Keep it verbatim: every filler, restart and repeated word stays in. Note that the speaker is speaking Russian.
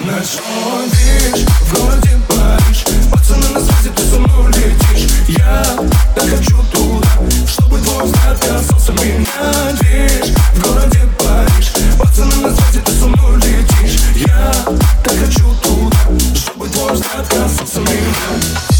Ночной движ, в городе Париж. Пацаны на связи, ты со мной летишь. Я так хочу туда, чтобы твой взгляд касался меня. Движ, в городе Париж. Пацаны на связи, ты со мной летишь. Я так хочу туда, чтобы твой взгляд касался меня.